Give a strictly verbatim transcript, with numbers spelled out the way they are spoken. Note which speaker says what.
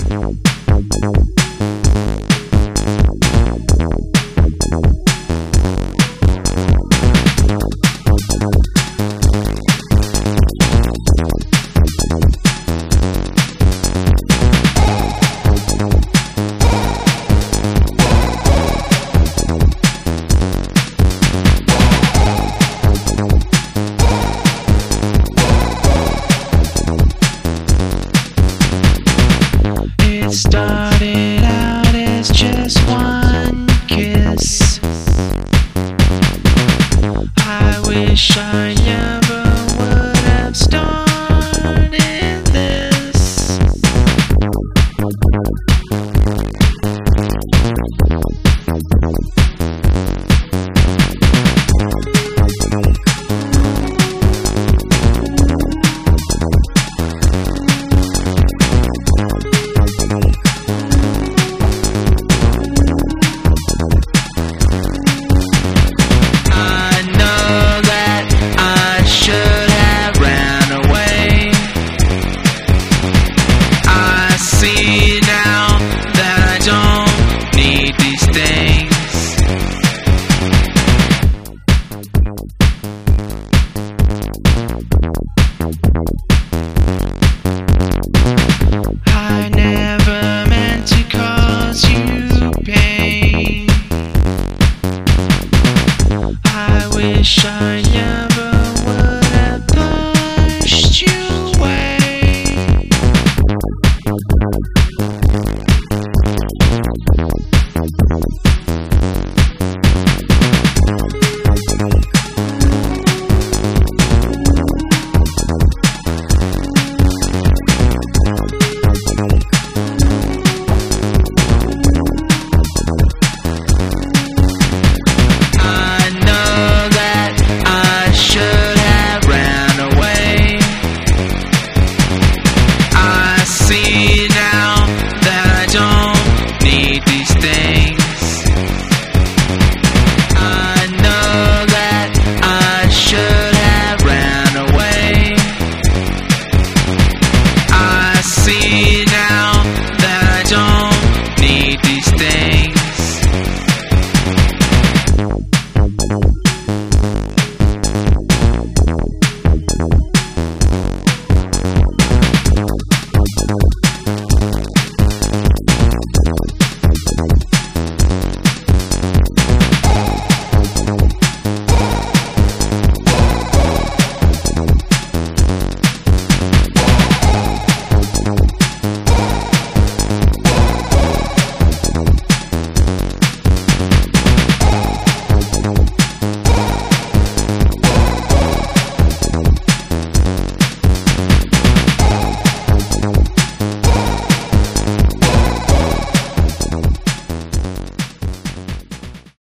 Speaker 1: It started out as just one kiss. I wish I never would have started this. See now that I don't need these things. I never meant to cause you pain. I wish I never would have pushed you away.